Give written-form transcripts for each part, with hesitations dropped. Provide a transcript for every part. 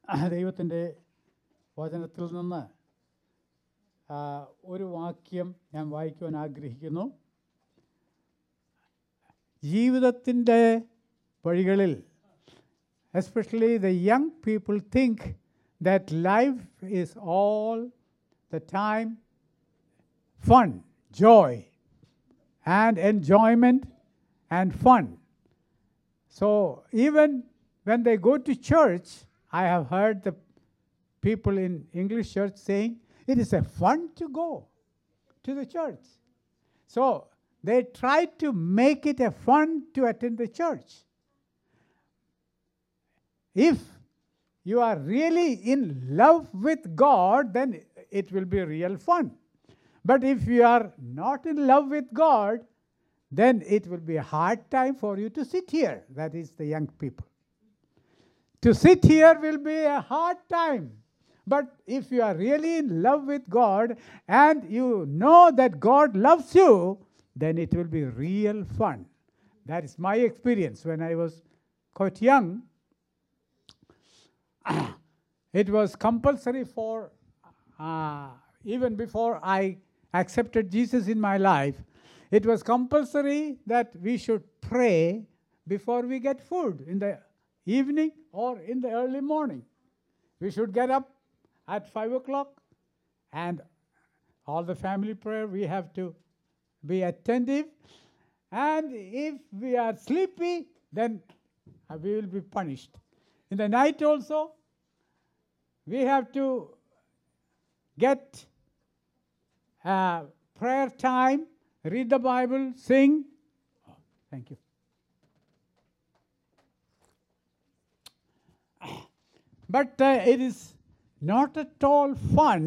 ദൈവത്തിൻ്റെ വചനത്തിൽ നിന്ന് ഒരു വാക്യം ഞാൻ വായിക്കുവാൻ ആഗ്രഹിക്കുന്നു. ജീവിതത്തിൻ്റെ വഴികളിൽ especially the young people think that life is all the time fun, joy, and enjoyment and fun. So even when they go to church, I have heard the people in English church saying, it is a fun to go to the church. So they try to make it a fun to attend the church. If you are really in love with God, then it will be real fun. But if you are not in love with God, then it will be a hard time for you to sit here. That is the young people. To sit here will be a hard time. But if you are really in love with God and you know that God loves you, then it will be real fun. That is my experience when I was quite young. It was compulsory for, even before I accepted Jesus in my life, it was compulsory that we should pray before we get food in the evening or in the early morning. We should get up at 5 o'clock and all the family prayer we have to be attentive. And if we are sleepy, then we will be punished. In the night also, we have to get prayer time, read the Bible, sing. Oh, thank you. But it is not at all fun.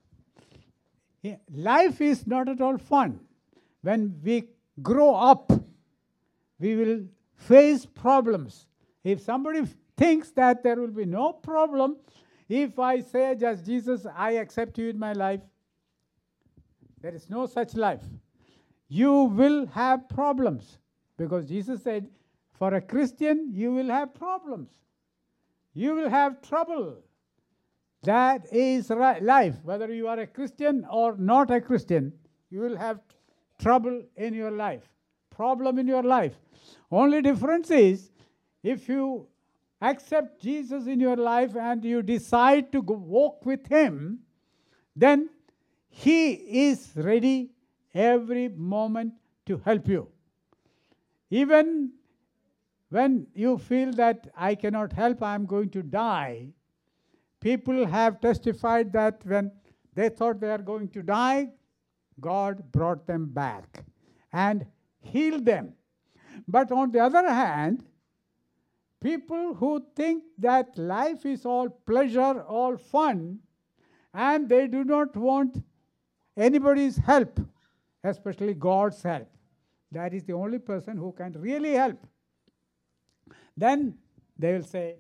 Life is not at all fun. When we grow up, we will face problems. If somebody thinks that there will be no problem, if I say, just Jesus, I accept you in my life, there is no such life. You will have problems. Because Jesus said, for a Christian, you will have problems. You will have trouble. That is life. Whether you are a Christian or not a Christian, you will have trouble in your life, problem in your life. Only difference is, if you accept Jesus in your life and you decide to walk with Him, then He is ready every moment to help you. Even when you feel that I cannot help, I am going to die, people have testified that when they thought they are going to die, God brought them back and healed them. But on the other hand, people who think that life is all pleasure, all fun, and they do not want anybody's help, especially God's help. That is the only person who can really help. Then they will say,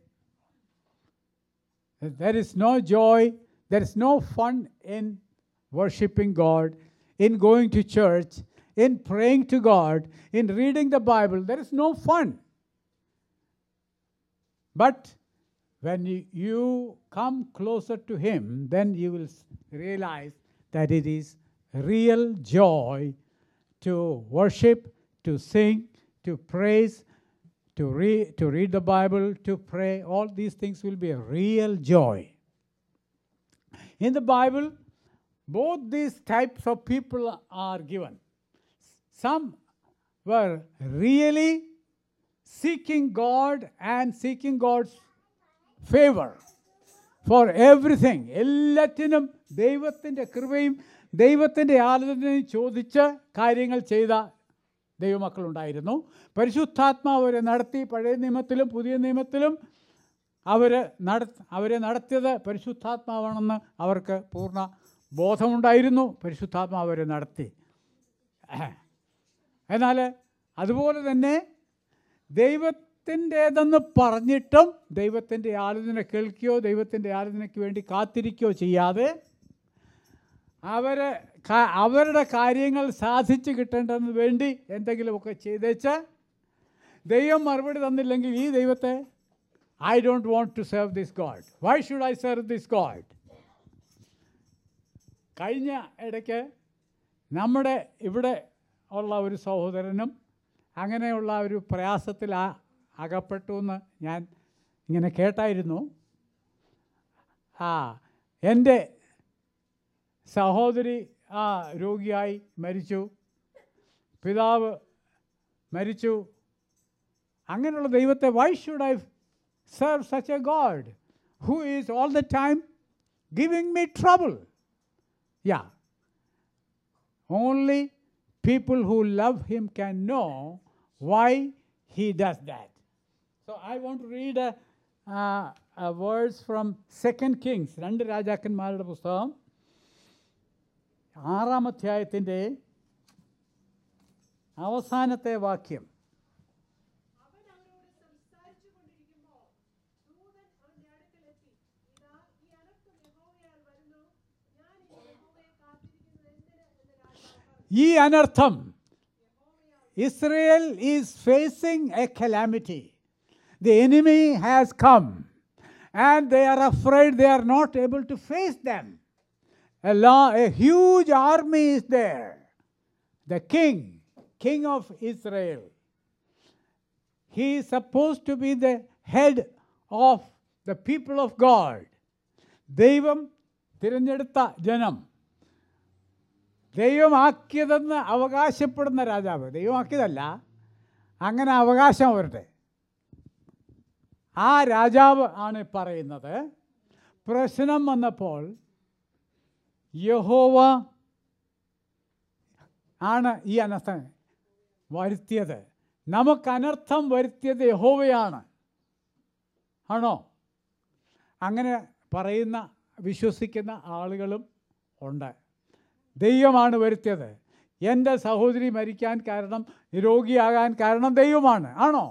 there is no joy, there is no fun in worshiping God, in going to church, in praying to God, in reading the Bible. There is no fun. But when you come closer to Him, then you will realize that it is real joy to worship, to sing, to praise, to read the Bible, to pray. All these things will be a real joy. In the Bible, both these types of people are given. Some were really seeking God and seeking God's favor for everything. എല്ലാത്തിനും ദൈവത്തിൻ്റെ കൃപയും ദൈവത്തിൻ്റെ ആലോചനയും ചോദിച്ച് കാര്യങ്ങൾ ചെയ്ത ദൈവമക്കളുണ്ടായിരുന്നു. പരിശുദ്ധാത്മാവ് അവരെ നടത്തി. പഴയ നിയമത്തിലും പുതിയ നിയമത്തിലും അവരെ നടത്തിയത് പരിശുദ്ധാത്മാവാണെന്ന് അവർക്ക് പൂർണ്ണ ബോധമുണ്ടായിരുന്നു. പരിശുദ്ധാത്മാവ് അവരെ നടത്തി. എന്നാൽ അതുപോലെ തന്നെ ദൈവത്തിൻ്റേതെന്ന് പറഞ്ഞിട്ടും ദൈവത്തിൻ്റെ ആലോചന കേൾക്കുകയോ ദൈവത്തിൻ്റെ ആലോചനയ്ക്ക് വേണ്ടി കാത്തിരിക്കുകയോ ചെയ്യാതെ അവരുടെ കാര്യങ്ങൾ സാധിച്ചു കിട്ടേണ്ടതിന് വേണ്ടി എന്തെങ്കിലുമൊക്കെ ചെയ്തേച്ച് ദൈവം മറുപടി തന്നില്ലെങ്കിൽ ഈ ദൈവത്തെ I don't want to serve this God. Why should I serve this God? കഴിഞ്ഞ ഇടയ്ക്ക് നമ്മുടെ ഇവിടെ ഉള്ള ഒരു സഹോദരനും അങ്ങനെയുള്ള ഒരു പ്രയാസത്തിൽ അകപ്പെട്ടു എന്ന് ഞാൻ ഇങ്ങനെ കേട്ടായിരുന്നു. എൻ്റെ സഹോദരി രോഗിയായി മരിച്ചു, പിതാവ് മരിച്ചു. അങ്ങനെയുള്ള ദൈവത്തെ why should I serve such a God who is all the time giving me trouble? Yeah. Only people who love him can know why he does that. So I want to read a verse from 2 Kings, 2 രാജാക്കന്മാരുടെ പുസ്തകം 6-ാം അധ്യായത്തിൻ്റെ അവസാനത്തെ വാക്യം. ഈ അനർത്ഥം, Israel is facing a calamity. The enemy has come and they are afraid they are not able to face them. A huge army is there. The king of Israel. He is supposed to be the head of the people of God. ദൈവം തിരഞ്ഞെടുത്ത ജനം, ദൈവമാക്കിയതെന്ന് അവകാശപ്പെടുന്ന രാജാവ്. ദൈവമാക്കിയതല്ല, അങ്ങനെ അവകാശം അവരുടെ. ആ രാജാവ് ആണ് പറയുന്നത്, പ്രശ്നം വന്നപ്പോൾ യഹോവ ആണ് ഈ അനർത്ഥം വരുത്തിയത്. നമുക്ക് അനർത്ഥം വരുത്തിയത് യഹോവയാണ്. ആണോ? അങ്ങനെ പറയുന്ന വിശ്വസിക്കുന്ന ആളുകളും ഉണ്ട്. ദൈവമാണ് വരുത്തിയത്. എൻ്റെ സഹോദരി മരിക്കാൻ കാരണം, രോഗിയാകാൻ കാരണം ദൈവമാണ്. ആണോ?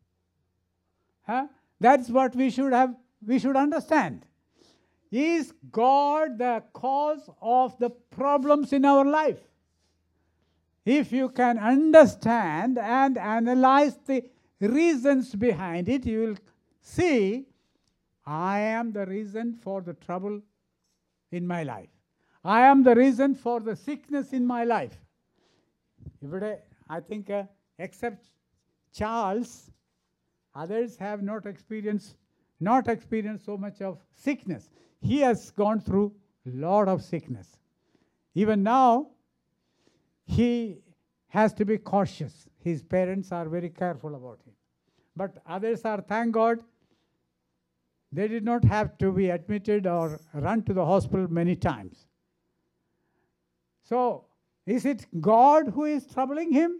That's what we should understand. Is God the cause of the problems in our life? If you can understand and analyze the reasons behind it, you will see, I am the reason for the trouble in my life. I am the reason for the sickness in my life. ഇവിടെ, I think, except Charles, others have not experienced so much of sickness. He has gone through a lot of sickness. Even now, he has to be cautious. His parents are very careful about him. But others are, thank God, they did not have to be admitted or run to the hospital many times. So, is it God who is troubling him?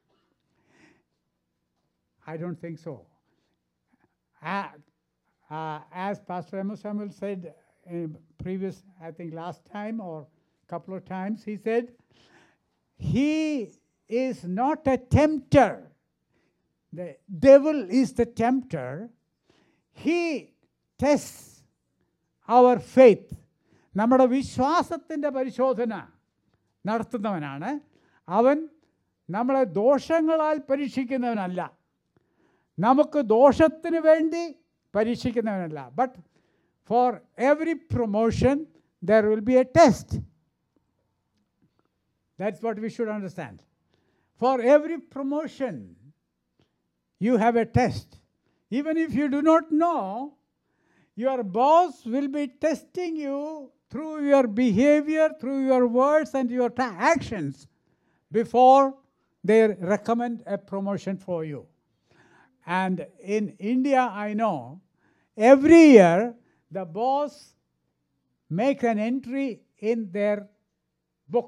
I don't think so. As Pastor Amos Samuel said in previous, I think last time or couple of times, he said, he is not a tempter. The devil is the tempter. He tests our faith. നമ്മുടെ വിശ്വാസത്തിൻ്റെ പരിശോധന നടത്തുന്നവനാണ് അവൻ. നമ്മളെ ദോഷങ്ങളാൽ പരീക്ഷിക്കുന്നവനല്ല, നമുക്ക് ദോഷത്തിന് വേണ്ടി പരീക്ഷിക്കുന്നവനല്ല. But for every promotion there will be a test. That's what we should understand. For every promotion, you have a test. Even if you do not know, your boss will be testing you through your behavior, through your words and your actions before they recommend a promotion for you. And in India, I know, every year the boss makes an entry in their book.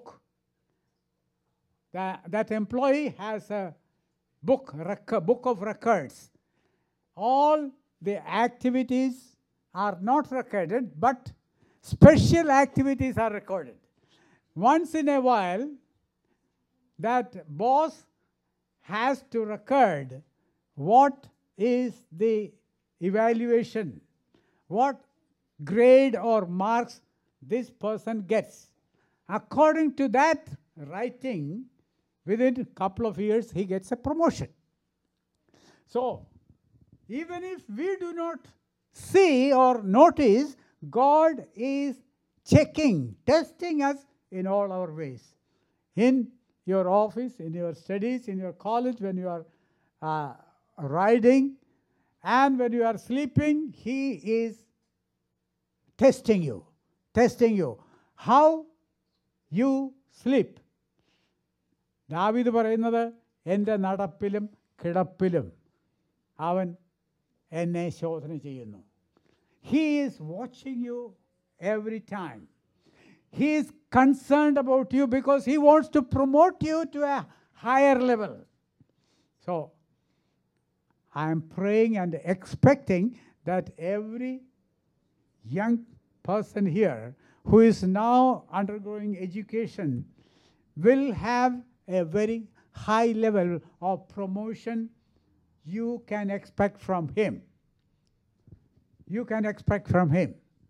That employee has a book of records. All the activities are not recorded, but special activities are recorded. Once in a while, that boss has to record what is the evaluation, what grade or marks this person gets. According to that writing, within a couple of years, he gets a promotion. So, even if we do not see or notice God is checking, testing us in all our ways. In your office, in your studies, in your college, when you are riding, and when you are sleeping, He is testing you. Testing you. How you sleep. ദാവീദ് പറയുന്നത് എൻ്റെ നടപ്പിലും കിടപ്പിലും അവൻ എന്നെ ശോധന ചെയ്യുന്നു. He is watching you every time. He is concerned about you because He wants to promote you to a higher level. So, I am praying and expecting that every young person here who is now undergoing education will have a very high level of promotion you can expect from him. You can expect from him.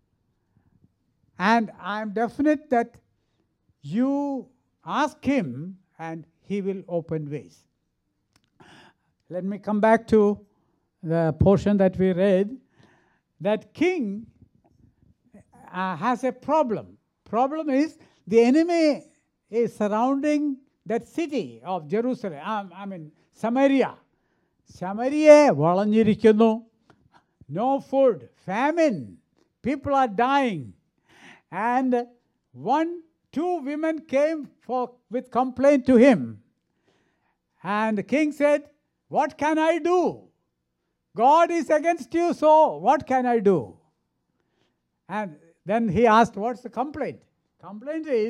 And I am definite that you ask him and he will open ways. Let me come back to the portion that we read. That king has a problem. Problem is the enemy is surrounding that city of Jerusalem. Samaria. Samaria വളഞ്ഞിരിക്കുന്നു. No food, famine. People are dying. And 2 women came with complaint to him. And the king said, "What can I do? God is against you, so what can I do?" And then he asked, "What's the complaint?" Complaint is,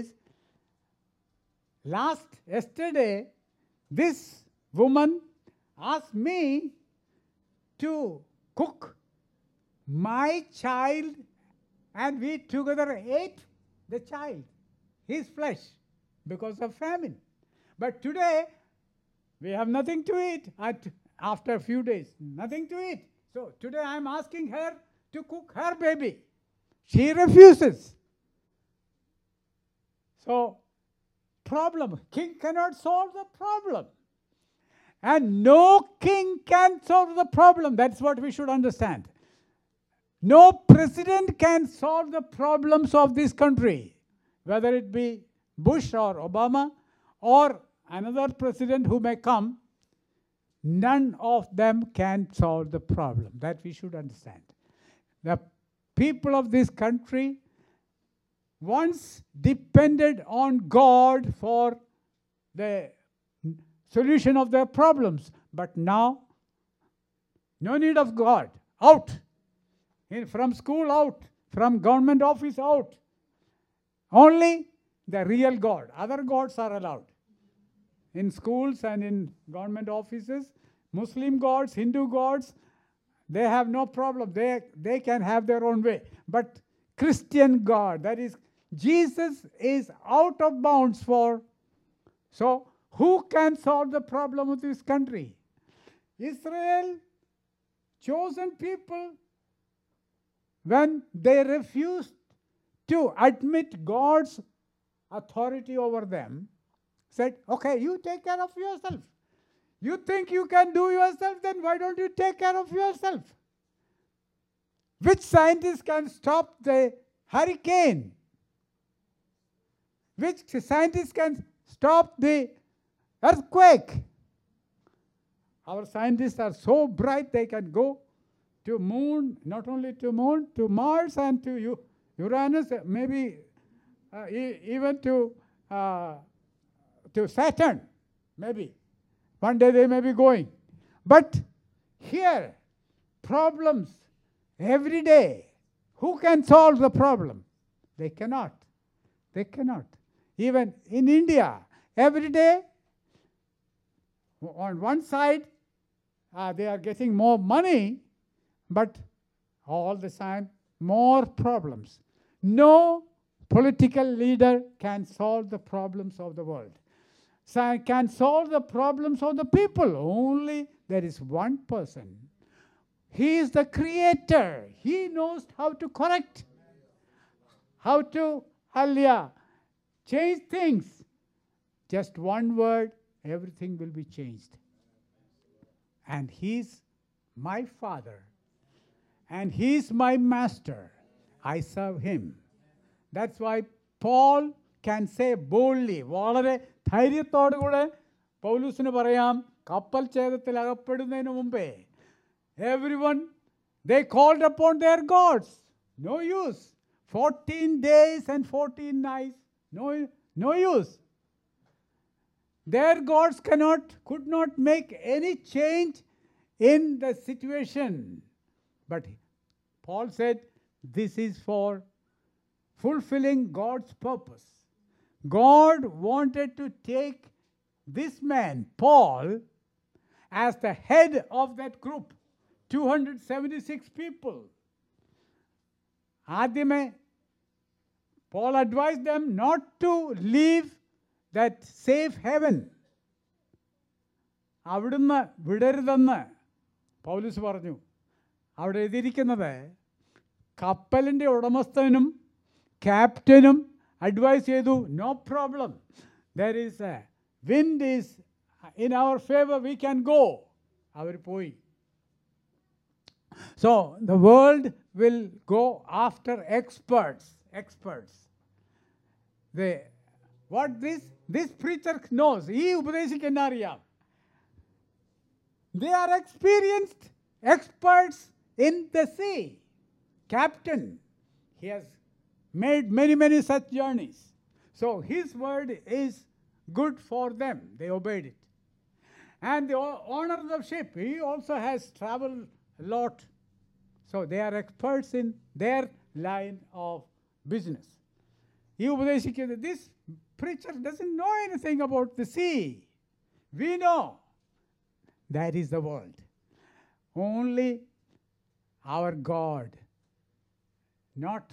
yesterday, this woman asked me to cook my child, and we together ate the child, his flesh, because of famine. But today, we have nothing to eat. After a few days, nothing to eat. So today I am asking her to cook her baby. She refuses. So, problem. King cannot solve the problem. And no king can solve the problem. That's what we should understand. No president can solve the problems of this country, whether it be Bush or Obama or another president who may come. None of them can solve the problem. That we should understand. The people of this country once depended on God for the solution of their problems. But now, no need of God. Out. From school out. From government office out. Only the real God. Other gods are allowed. In schools and in government offices, Muslim gods, Hindu gods, they have no problem. They can have their own way. But Christian God, that is, Jesus is out of bounds for. So, who can solve the problem of this country? Israel, chosen people, when they refused to admit God's authority over them, said, "Okay, you take care of yourself. You think you can do yourself, then why don't you take care of yourself?" Which scientist can stop the hurricane? Which scientist can stop the earthquake? Our scientists are so bright they can go to moon, not only to moon, to Mars and to Uranus, maybe even to Saturn, maybe. One day they may be going. But here, problems every day. Who can solve the problem? They cannot. They cannot. Even in India, every day, on one side, they are getting more money, but all the time, more problems. No political leader can solve the problems of the world. Can solve the problems of the people. Only there is one person. He is the creator. He knows how to correct, how to, change things. Just one word, everything will be changed. And He's my Father. and he is my master. I serve him. That's why Paul can say boldly, വളരെ ധൈര്യത്തോടു കൂടെ പൗലൂസിന് പറയാം, കപ്പൽ ഛേദത്തിൽ അകപ്പെടുന്നതിന് മുമ്പേ, everyone, they called upon their gods. No use. 14 days and 14 nights. No use. Their gods could not make any change in the situation. But Paul said, this is for fulfilling God's purpose. God wanted to take this man, Paul, as the head of that group, 276 people. ആദ്യമേ Paul advised them not to leave that safe haven. അവിടുന്ന് വിടരുതെന്ന് പൗലോസ് പറഞ്ഞു. അവിടെ എഴുതിയിരിക്കുന്നത്, കപ്പലിൻ്റെ ഉടമസ്ഥനും ക്യാപ്റ്റനും advise ചെയ്തു, no problem, there is a wind is in our favour, we can go. അവർ പോയി. So the world will go after experts. What this preacher knows, ഈ ഉപദേശിക്കുന്ന അറിയാം. They are experienced experts in the sea. Captain, he has made many such journeys. So his word is good for them. They obeyed it. And the owner of the ship, he also has traveled a lot. So they are experts in their line of business. ഈ ഉപദേശിക്കുന്നത്, this preacher doesn't know anything about the sea. We know. That is the world. Only our God, not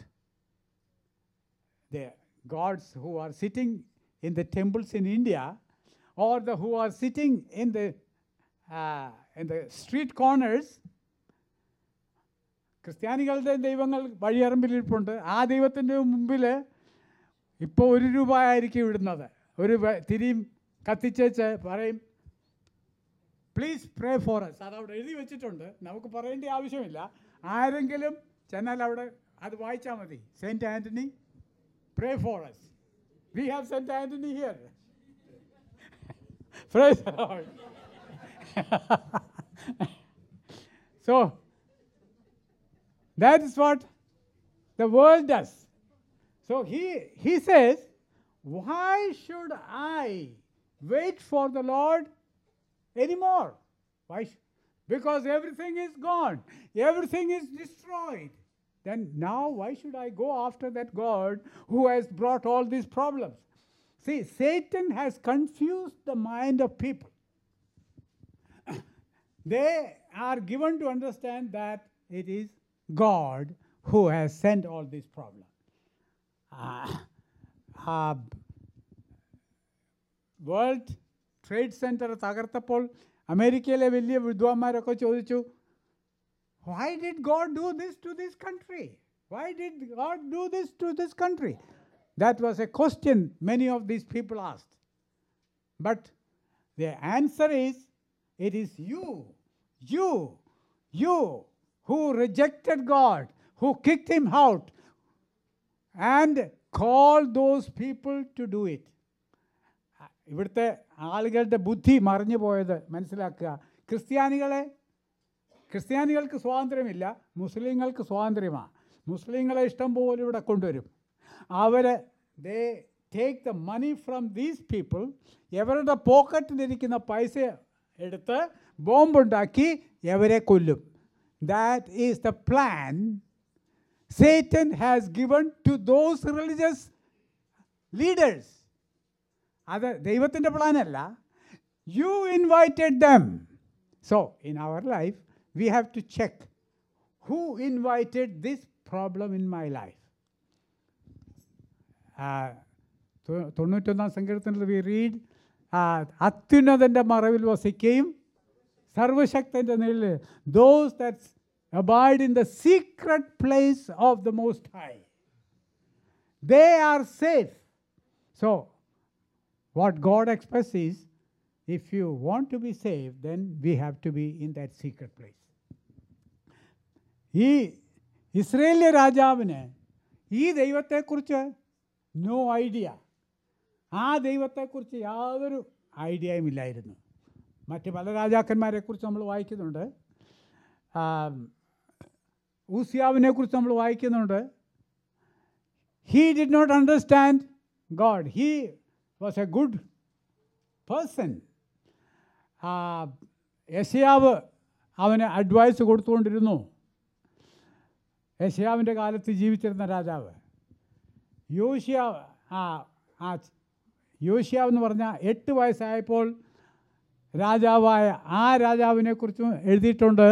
the gods who are sitting in the temples in India, or who are sitting in the street corners. ക്രിസ്ത്യാനികളുടെ ദൈവങ്ങൾ വഴിയറമ്പിലിരിപ്പുണ്ട്. ആ ദൈവത്തിൻ്റെ മുമ്പിൽ ഇപ്പോൾ ₹1 ആയിരിക്കും ഇടുന്നത്. ഒരു തിരിയും കത്തിച്ചേച്ച് പറയും, പ്ലീസ് പ്രേ ഫോർ അസ്. അതവിടെ എഴുതി വെച്ചിട്ടുണ്ട്, നമുക്ക് പറയേണ്ട ആവശ്യമില്ല. ആരെങ്കിലും ചെന്നാൽ അവിടെ അത് വായിച്ചാൽ മതി. Saint Antony, pray for us. We have Saint Antony here. Praise the Lord. So that is what the world does. So he says, why should I wait for the Lord anymore? Why? Because everything is gone. Everything is destroyed. Then now why should I go after that God who has brought all these problems? See, Satan has confused the mind of people. They are given to understand that it is God who has sent all these problems. World Trade Center തകർത്തപ്പോൾ അമേരിക്കയിലെ വലിയ വിദ്വാന്മാരൊക്കെ ചോദിച്ചു, why did God do this to this country? Why did God do this to this country? That was a question many of these people asked. But the answer is, it is you who rejected God, who kicked him out, and called those people to do it. ഇവിടുത്തെ ആളുകളുടെ ബുദ്ധി മറിഞ്ഞു പോയത് മനസ്സിലാക്കുക. ക്രിസ്ത്യാനികൾക്ക് സ്വാതന്ത്ര്യമില്ല, മുസ്ലിങ്ങൾക്ക് സ്വാതന്ത്ര്യമാണ്. മുസ്ലിങ്ങളെ ഇഷ്ടം പോലെ ഇവിടെ കൊണ്ടുവരും. they take the money from these people, അവരുടെ പോക്കറ്റിലിരിക്കുന്ന പൈസ എടുത്ത് ബോംബുണ്ടാക്കി അവരെ കൊല്ലും. That is the plan Satan has given to those religious leaders. അത് ദൈവത്തിൻ്റെ പ്ലാനല്ല. You invited them. So in our life we have to check, who invited this problem in my life? 91 സങ്കീർത്തനത്തിൽ we read, അത്യുന്നതൻ്റെ മറവിൽ വസിക്കുകയും സർവശക്തൻ്റെ നിഴലിൽ, those that abide in the secret place of the Most High, they are safe. So what God expects is, if you want to be saved, then we have to be in that secret place. ഈ ഇസ്രയേലിലെ രാജാവിന് ഈ ദൈവത്തെക്കുറിച്ച് no idea. ആ ദൈവത്തെക്കുറിച്ച് യാതൊരു ഐഡിയയും ഇല്ലായിരുന്നു. മറ്റ് പല രാജാക്കന്മാരെക്കുറിച്ച് നമ്മൾ വായിക്കുന്നുണ്ട്. ഊസിയാവിനെക്കുറിച്ച് നമ്മൾ വായിക്കുന്നുണ്ട്. He did not understand God. He was a good person. യെശയ്യാവ് അവന് അഡ്വൈസ് കൊടുത്തുകൊണ്ടിരുന്നു. യെശയ്യാവിൻ്റെ കാലത്ത് ജീവിച്ചിരുന്ന രാജാവ് യോശിയാവ് എന്ന് പറഞ്ഞാൽ 8 വയസ്സായപ്പോൾ രാജാവായ ആ രാജാവിനെക്കുറിച്ചും എഴുതിയിട്ടുണ്ട്.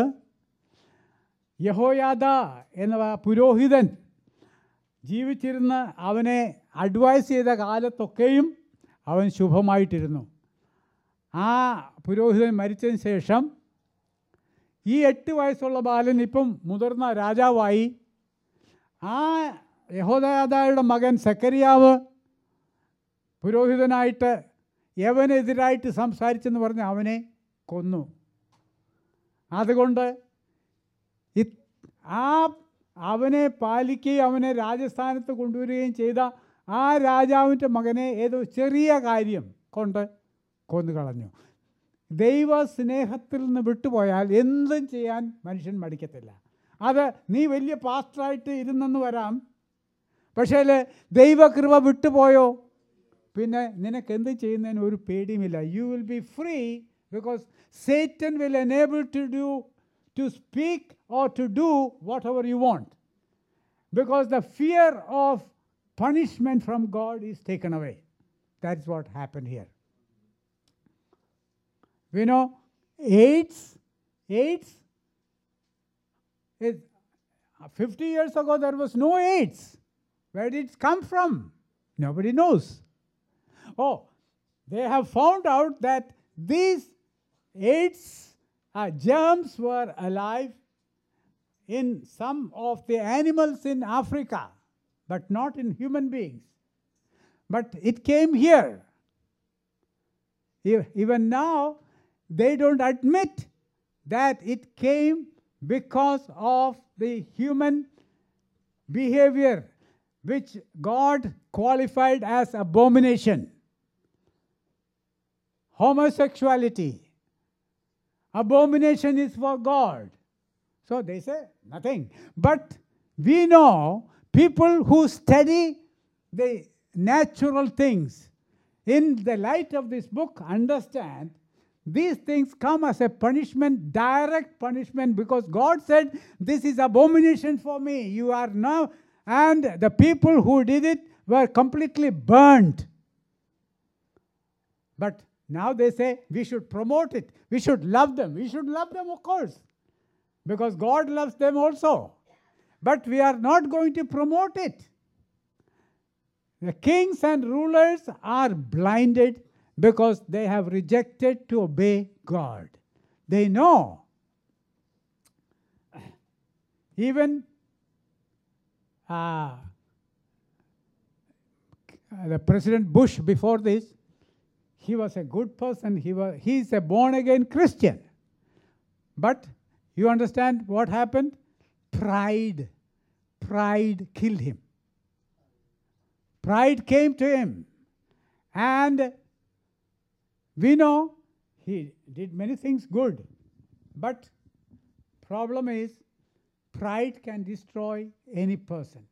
യഹോയാദ എന്ന പുരോഹിതൻ ജീവിച്ചിരുന്ന് അവനെ അഡ്വൈസ് ചെയ്ത കാലത്തൊക്കെയും അവൻ ശുഭമായിട്ടിരുന്നു. ആ പുരോഹിതൻ മരിച്ചതിന് ശേഷം ഈ 8 വയസ്സുള്ള ബാലൻ ഇപ്പം മുതിർന്ന രാജാവായി. ആ യഹോയാദയുടെ മകൻ സെക്കരിയാവ് പുരോഹിതനായിട്ട് യവനെതിരായിട്ട് സംസാരിച്ചെന്ന് പറഞ്ഞ് അവനെ കൊന്നു. അതുകൊണ്ട് അവനെ പാലിക്കുകയും അവനെ രാജസ്ഥാനത്ത് കൊണ്ടുവരികയും ചെയ്ത ആ രാജാവിൻ്റെ മകനെ ഏതോ ചെറിയ കാര്യം കൊണ്ട് കൊന്നുകളഞ്ഞു. ദൈവസ്നേഹത്തിൽ നിന്ന് വിട്ടുപോയാൽ എന്തും ചെയ്യാൻ മനുഷ്യൻ മടിക്കത്തില്ല. അത് നീ വലിയ പാസ്റ്ററായിട്ട് ഇരുന്നെന്ന് വരാം, പക്ഷേ ദൈവകൃപ വിട്ടുപോയോ പിന്നെ നിനക്ക് എന്ത് ചെയ്യുന്നതിന് ഒരു പേടിയുമില്ല. You will be free because Satan will enable to speak or to do whatever you want, because the fear of punishment from God is taken away. That's what happened here. We know AIDS is 50 years ago there was no AIDS. Where did it come from? Nobody knows. Oh, they have found out that these AIDS germs were alive in some of the animals in Africa, but not in human beings. But it came here. Even now, they don't admit that it came because of the human behavior, which God qualified as abomination. Homosexuality. Abomination is for God. So they say nothing. But we know people who study the natural things in the light of this book understand these things come as a punishment, direct punishment, because God said, this is abomination for me. You are now, and the people who did it were completely burnt. But now they say we should promote it. We should love them. We should love them, of course, because God loves them also. But we are not going to promote it. The kings and rulers are blinded because they have rejected to obey God. They know. Even the President Bush before this, he was a good person. He is a born-again Christian. But you understand what happened? Pride killed him. Pride came to him. And we know he did many things good. But problem is, pride can destroy any person.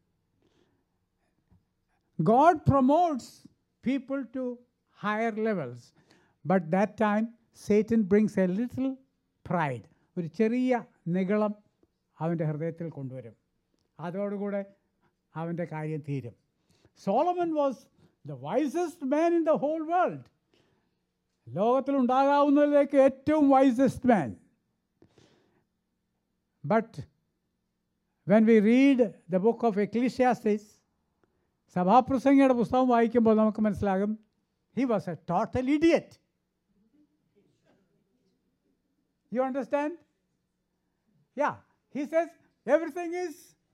God promotes people to higher levels. But that time, Satan brings a little pride. ഒരു ചെറിയ നിഗളം അവൻ്റെ ഹൃദയത്തിൽ കൊണ്ടുവരും. അതോടുകൂടെ അവൻ്റെ കാര്യം തീരും. Solomon was the wisest man in the whole world. ലോകത്തിലുണ്ടാകാവുന്നതിലേക്ക് ഏറ്റവും wisest man. But when we read the book of Ecclesiastes, സഭാപ്രസംഗിയുടെ പുസ്തകം വായിക്കുമ്പോൾ നമുക്ക് മനസ്സിലാകും, he was a total idiot. You understand? Yeah. He says everything is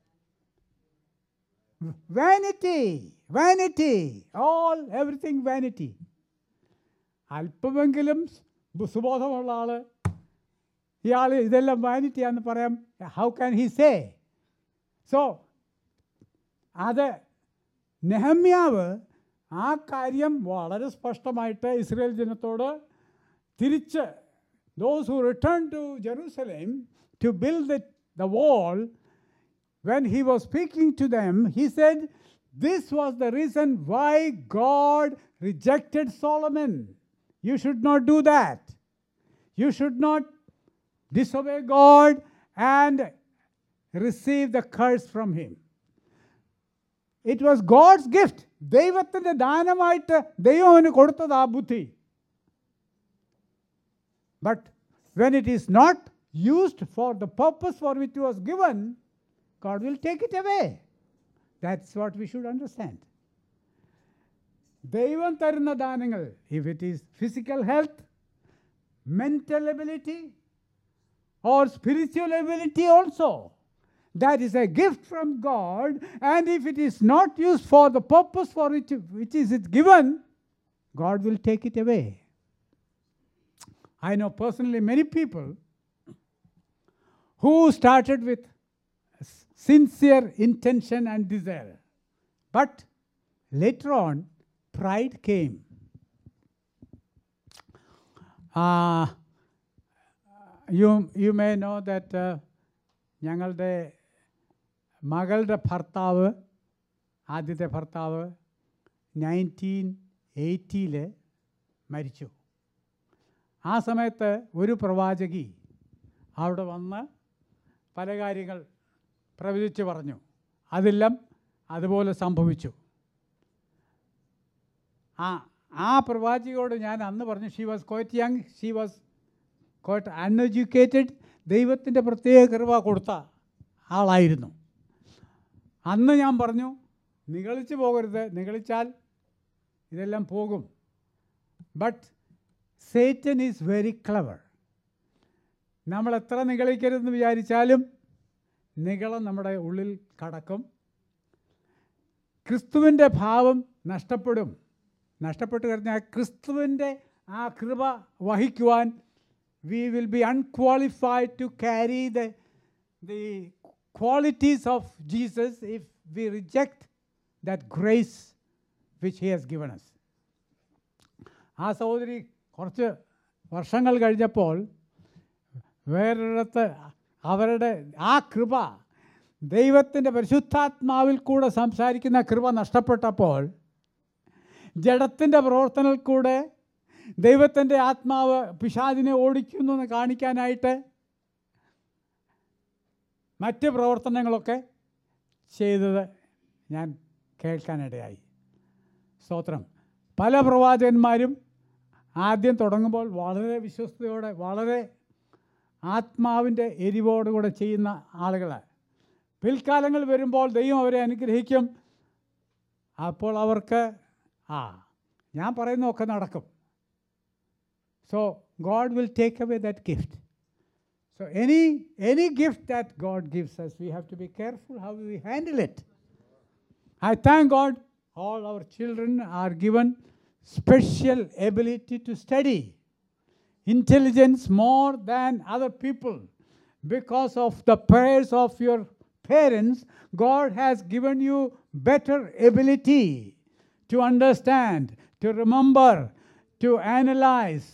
vanity. Everything vanity. അല്പമെങ്കിലും സുബോധമുള്ള ആൾ ഇയാൾ ഇതെല്ലാം വാനിറ്റിയാന്ന് പറയാം. How can he say? So അത് നെഹമ്യാവ് ആ കാര്യം വളരെ സ്പഷ്ടമായിട്ട് ഇസ്രായേൽ ജനത്തോട് തിരിച്ച്, those who returned to Jerusalem to build the wall, when he was speaking to them, he said, this was the reason why God rejected Solomon. You should not do that. You should not disobey God and receive the curse from him. It was God's gift. ദൈവത്തിൻ്റെ ദാനമായിട്ട് ദൈവം അവന് കൊടുത്തത് ആ ബുദ്ധി. But when it is not used for the purpose for which it was given, God will take it away. That's what we should understand. ദൈവം തരുന്ന ദാനങ്ങൾ, if it is physical health, mental ability, or spiritual ability also, that is a gift from God, and if it is not used for the purpose for which is it given, God will take it away. I know personally many people who started with sincere intention and desire, but later on pride came. You may know that ഞങ്ങളുടെ മകളുടെ ഭർത്താവ്, ആദ്യത്തെ ഭർത്താവ് 1980 മരിച്ചു. ആ സമയത്ത് ഒരു പ്രവാചകി അവിടെ വന്ന് പല കാര്യങ്ങൾ പ്രവചിച്ച് പറഞ്ഞു. അതെല്ലാം അതുപോലെ സംഭവിച്ചു. ആ പ്രവാചിയോട് ഞാൻ അന്ന് പറഞ്ഞു, she was quite young, she was quite uneducated, ദൈവത്തിൻ്റെ പ്രത്യേക കൃപ കൊടുത്ത ആളായിരുന്നു. അന്ന് ഞാൻ പറഞ്ഞു, നിഗളിച്ച് പോകരുത്, നിഗളിച്ചാൽ ഇതെല്ലാം പോകും. But Satan is very clever. നമ്മൾ എത്ര നിഗളിക്കരുതെന്ന് വിചാരിച്ചാലും നിഗളം നമ്മുടെ ഉള്ളിൽ കടക്കും. ക്രിസ്തുവിൻ്റെ ഭാവം നഷ്ടപ്പെടും. നഷ്ടപ്പെട്ട് കഴിഞ്ഞാൽ ക്രിസ്തുവിൻ്റെ ആ കൃപ വഹിക്കുവാൻ we will be unqualified to carry the qualities of Jesus if we reject that grace which he has given us. ആ സഹോദരി കുറച്ച് വർഷങ്ങൾ കഴിഞ്ഞപ്പോൾ വേറൊരിടത്ത് അവരുടെ ആ കൃപ, ദൈവത്തിൻ്റെ പരിശുദ്ധാത്മാവിൽ കൂടെ സംസാരിക്കുന്ന കൃപ നഷ്ടപ്പെട്ടപ്പോൾ, ജഡത്തിൻ്റെ പ്രവർത്തനത്തിൽ കൂടെ ദൈവത്തിൻ്റെ ആത്മാവ് പിശാചിനെ ഓടിക്കുന്നു എന്ന് കാണിക്കാനായിട്ട് മറ്റ് പ്രവർത്തനങ്ങളൊക്കെ ചെയ്തത് ഞാൻ കേൾക്കാനിടയായി. സ്തോത്രം. പല പ്രവാചകന്മാരും ആദ്യം തുടങ്ങുമ്പോൾ വളരെ വിശ്വസ്തയോടെ, വളരെ ആത്മാവിൻ്റെ എരിവോടുകൂടെ ചെയ്യുന്ന ആളുകൾ. പിൽക്കാലങ്ങൾ വരുമ്പോൾ ദൈവം അവരെ അനുഗ്രഹിക്കും. അപ്പോൾ അവർക്ക് ഞാൻ പറയുന്നതൊക്കെ നടക്കും. So God will take away that gift. So any gift that God gives us, we have to be careful how we handle it. I thank God all our children are given special ability to study, intelligence more than other people. Because of the prayers of your parents, God has given you better ability to understand, to remember, to analyze.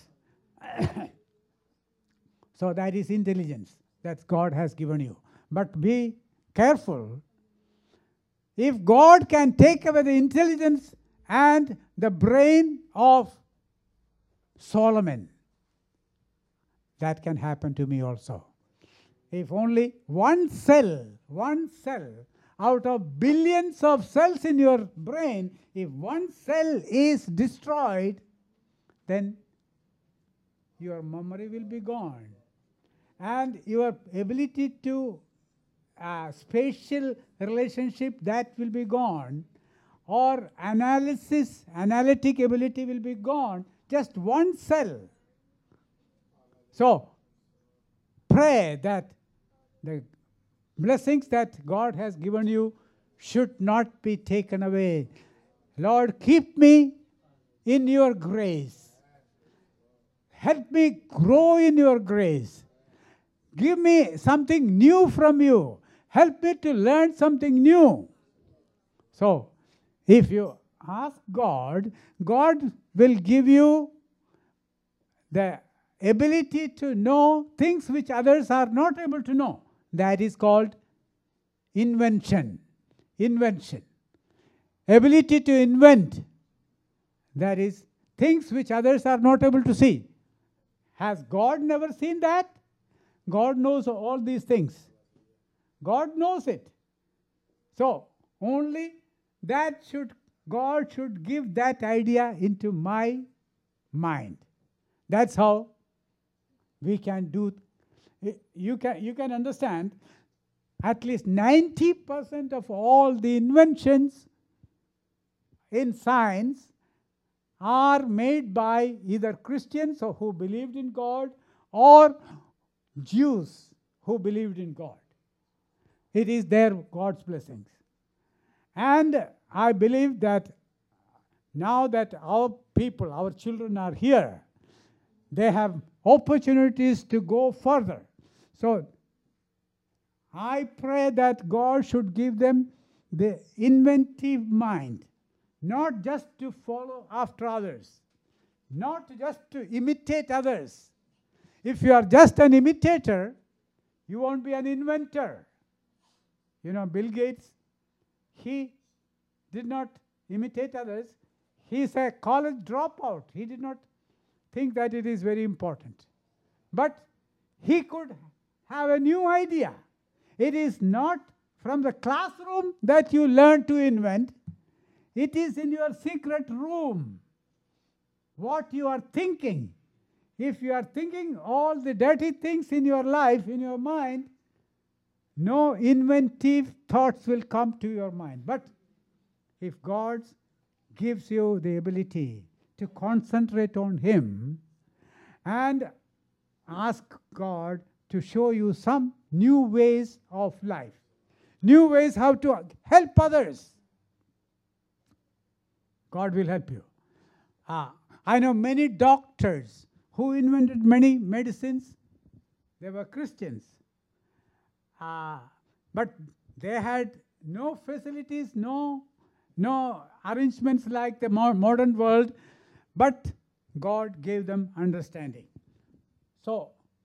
So that is intelligence that God has given you. But be careful. If God can take away the intelligence and the brain of Solomon, that can happen to me also. If only one cell out of billions of cells in your brain, if one cell is destroyed, then your memory will be gone. And your ability to spatial relationship, that will be gone. Or analytic ability will be gone. Just one cell. So, pray that the blessings that God has given you should not be taken away. Lord, keep me in your grace. Help me grow in your grace. Give me something new from you. Help me to learn something new. So, if you ask God, God will give you the ability to know things which others are not able to know. That is called invention. Invention. Ability to invent. That is things which others are not able to see. Has God never seen that? God knows all these things. God knows it. So, only God should give that idea into my mind. That's how we can do. You can understand at least 90% of all the inventions in science are made by either Christians or who believed in God or Jews who believed in God. It is their God's blessings. And I believe that now that our people, our children are here, they have opportunities to go further. So I pray that God should give them the inventive mind, not just to follow after others, not just to imitate others. If you are just an imitator, you won't be an inventor. You know, Bill Gates, he did not imitate others. He is a college dropout. He did not think that it is very important. But he could have a new idea. It is not from the classroom that you learn to invent. It is in your secret room. What you are thinking. If you are thinking all the dirty things in your life, in your mind, no inventive thoughts will come to your mind. But if God gives you the ability to concentrate on Him and ask God to show you some new ways of life, new ways how to help others, God will help you. I know many doctors who invented many medicines. They were Christians. But they had no facilities, no arrangements like the modern world, but God gave them understanding. So,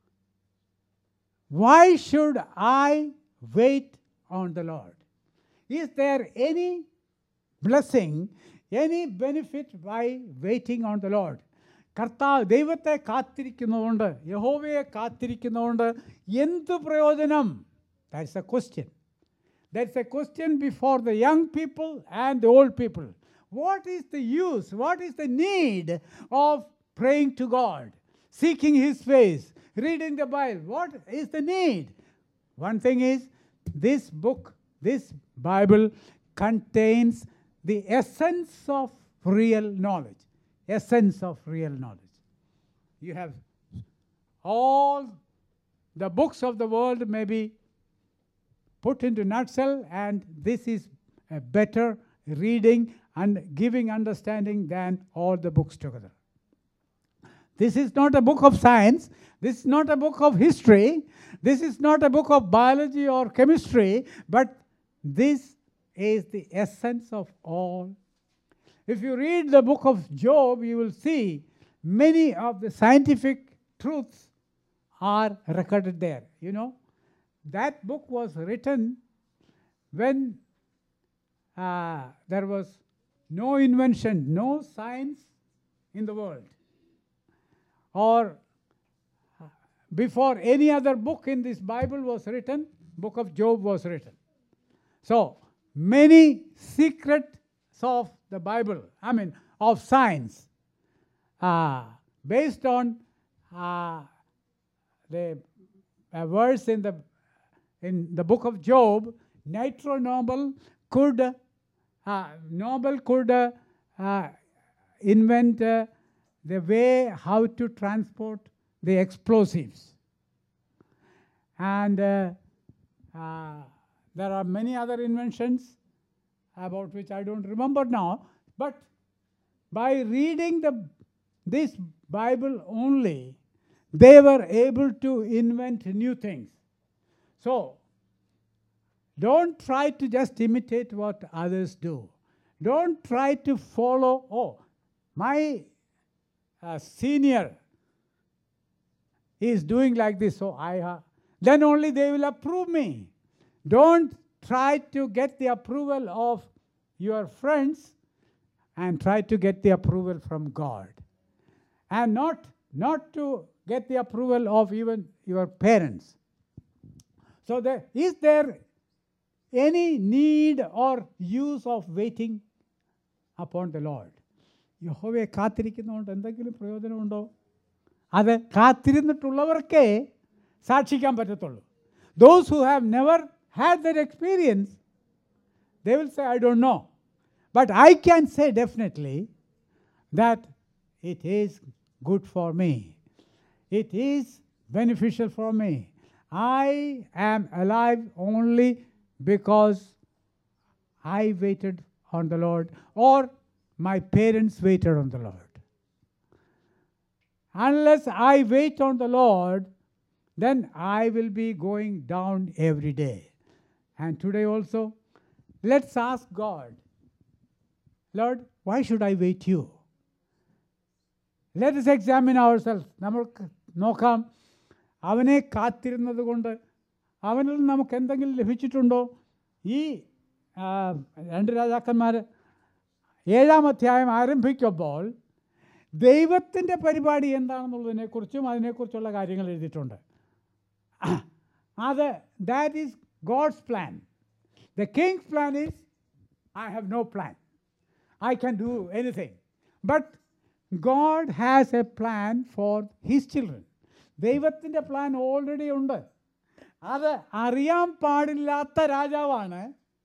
why should I wait on the Lord? Is there any blessing, any benefit by waiting on the Lord? കർത്താവ് ദൈവത്തെ കാത്തിരിക്കുന്നതുകൊണ്ട്, യഹോവയെ കാത്തിരിക്കുന്നതുകൊണ്ട് എന്ത് പ്രയോജനം? That's a question. That's a question before the young people and the old people. What is the use? What is the need of praying to God, seeking His face, reading the Bible? What is the need? One thing is, this book, this Bible contains the essence of real knowledge. Essence of real knowledge. You have all the books of the world may be put into nutshell, and this is a better reading and giving understanding than all the books together. This is not a book of science. This is not a book of history. This is not a book of biology or chemistry, but this is the essence of all. If you read the book of Job, you will see many of the scientific truths are recorded there. You know, that book was written when there was no invention, no science in the world, or before any other book in this Bible was written, book of Job was written. So, many secrets of the Bible, of science, based on the verse in the book of Job, Nobel could invent the way how to transport the explosives. And there are many other inventions about which I don't remember now, but by reading this Bible only, they were able to invent new things. So, don't try to just imitate what others do. Don't try to follow, oh, my senior is doing like this, so then only they will approve me. Don't try to get the approval of your friends, and try to get the approval from God. And not to get the approval of even your parents. So is there any need or use of waiting upon the Lord? യഹോവയെ കാത്തിരിക്കുന്നതുകൊണ്ട് എന്തെങ്കിലും പ്രയോജനമുണ്ടോ? അത് കാത്തിരുന്നിട്ടുള്ളവർക്കേ സാക്ഷിക്കാൻ പറ്റത്തുള്ളൂ. Those who have never had that experience, they will say, I don't know. But I can say definitely that it is good for me. It is beneficial for me. I am alive only because I waited on the Lord, or my parents waited on the Lord. Unless I wait on the Lord, then I will be going down every day. And today also, let's ask God, Lord, why should I wait you? Let us examine ourselves. നമുക്ക് നോക്കാം, അവനെ കാത്തിരുന്നത് കൊണ്ട് അവനിൽ നമുക്ക് എന്തെങ്കിലും ലഭിച്ചിട്ടുണ്ടോ? ഈ 2 രാജാക്കന്മാർ 7-ാം അധ്യായം ആരംഭിക്കുമ്പോൾ ദൈവത്തിൻ്റെ പരിപാടി എന്താണെന്നുള്ളതിനെക്കുറിച്ചും അതിനെക്കുറിച്ചുള്ള കാര്യങ്ങൾ എഴുതിയിട്ടുണ്ട്. That is God's plan. The king's plan is, I have no plan. I can do anything. But God has a plan for his children. ദൈവത്തിൻ്റെ പ്ലാൻ ഓൾറെഡി ഉണ്ട്. അത് അറിയാൻ പാടില്ലാത്ത രാജാവാണ്.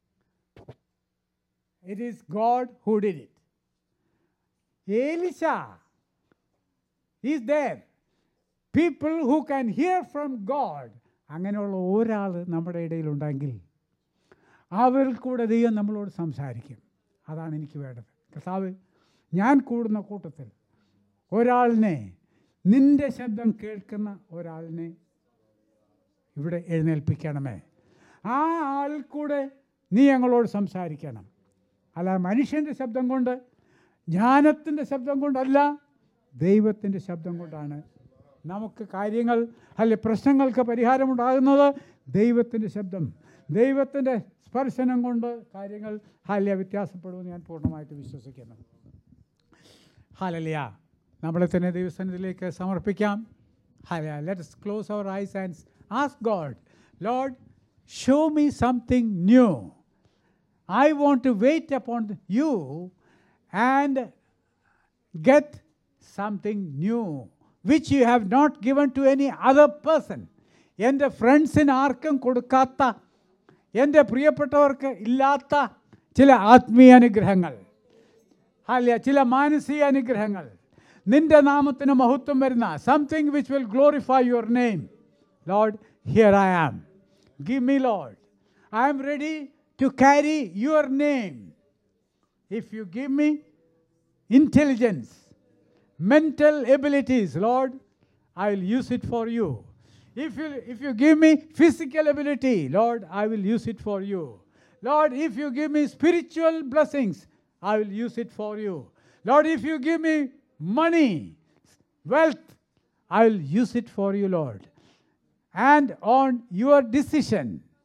It is God who did it. Elisha is there. People who can hear from God. അങ്ങനെയുള്ള ഒരാൾ നമ്മുടെ ഇടയിലുണ്ടെങ്കിൽ അവരിൽ കൂടെ ദൈവം നമ്മളോട് സംസാരിക്കും. അതാണ് എനിക്ക് വേണ്ടത്. കർത്താവ്, ഞാൻ കൂടുന്ന കൂട്ടത്തിൽ ഒരാളിനെ, നിൻ്റെ ശബ്ദം കേൾക്കുന്ന ഒരാളിനെ ഇവിടെ എഴുന്നേൽപ്പിക്കണമേ. ആ ആളിൽ കൂടെ നീ ഞങ്ങളോട് സംസാരിക്കണം. അല്ല മനുഷ്യൻ്റെ ശബ്ദം കൊണ്ട്, ജ്ഞാനത്തിൻ്റെ ശബ്ദം കൊണ്ടല്ല, ദൈവത്തിൻ്റെ ശബ്ദം കൊണ്ടാണ് നമുക്ക് കാര്യങ്ങൾ അല്ലെ പ്രശ്നങ്ങൾക്ക് പരിഹാരമുണ്ടാകുന്നത്. ദൈവത്തിൻ്റെ ശബ്ദം, ദൈവത്തിൻ്റെ സ്പർശനം കൊണ്ട് കാര്യങ്ങൾ വ്യത്യാസപ്പെടുമെന്ന് ഞാൻ പൂർണ്ണമായിട്ട് വിശ്വസിക്കുന്നു. ഹല്ലേലൂയ. നമ്മളെ തന്നെ ദൈവസന്നിധിയിലേക്ക് സമർപ്പിക്കാം. Hallelujah. Let us close our eyes and ask God, Lord, show me something new. I want to wait upon you and get something new which you have not given to any other person. എൻ്റെ ഫ്രണ്ട്സിന് ആർക്കും കൊടുക്കാത്ത, എൻ്റെ പ്രിയപ്പെട്ടവർക്ക് ഇല്ലാത്ത ചില ആത്മീയ അനുഗ്രഹങ്ങൾ, അല്ല ചില മാനസിക അനുഗ്രഹങ്ങൾ, നിൻ്റെ നാമത്തിന് മഹത്വം വരുന്ന, something which will glorify your name. Lord, here I am. Give me, Lord. I am ready to carry your name. If you give me intelligence, mental abilities, Lord, I will use it for you. If you give me physical ability, Lord, I will use it for you. Lord, if you give me spiritual blessings, I will use it for you. Lord, if you give me money, wealth, I will use it for you, Lord. And on your decision,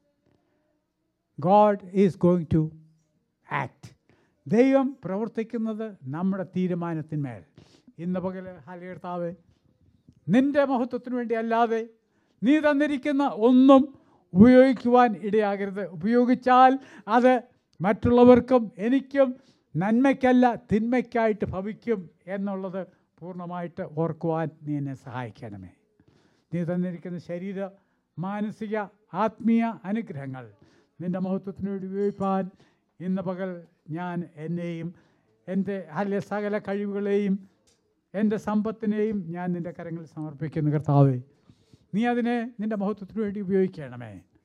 God is going to act. ദൈവം പ്രവർത്തിക്കുന്നത് നമ്മുടെ തീരുമാനത്തിന്മേൽ. ഇന്ന് പകൽ hallelujah, നിൻ്റെ മഹത്വത്തിന് വേണ്ടി അല്ലാതെ നീ തന്നിരിക്കുന്ന ഒന്നും ഉപയോഗിക്കുവാൻ ഇടയാകരുത്. ഉപയോഗിച്ചാൽ അത് മറ്റുള്ളവർക്കും എനിക്കും നന്മയ്ക്കല്ല തിന്മയ്ക്കായിട്ട് ഭവിക്കും എന്നുള്ളത് പൂർണ്ണമായിട്ട് ഓർക്കുവാൻ നീ എന്നെ സഹായിക്കണമേ. നീ തന്നിരിക്കുന്ന ശരീര, മാനസിക, ആത്മീയ അനുഗ്രഹങ്ങൾ നിൻ്റെ മഹത്വത്തിന് വേണ്ടി ഉപയോഗിക്കാൻ ഇന്ന് പകൽ ഞാൻ എന്നെയും എൻ്റെ സകല കഴിവുകളെയും എൻ്റെ സമ്പത്തിനെയും ഞാൻ നിൻ്റെ കരങ്ങളിൽ സമർപ്പിക്കുന്നു. കർത്താവേ, നീ അതിനെ നിൻ്റെ മഹത്വത്തിന് വേണ്ടി ഉപയോഗിക്കണമേ.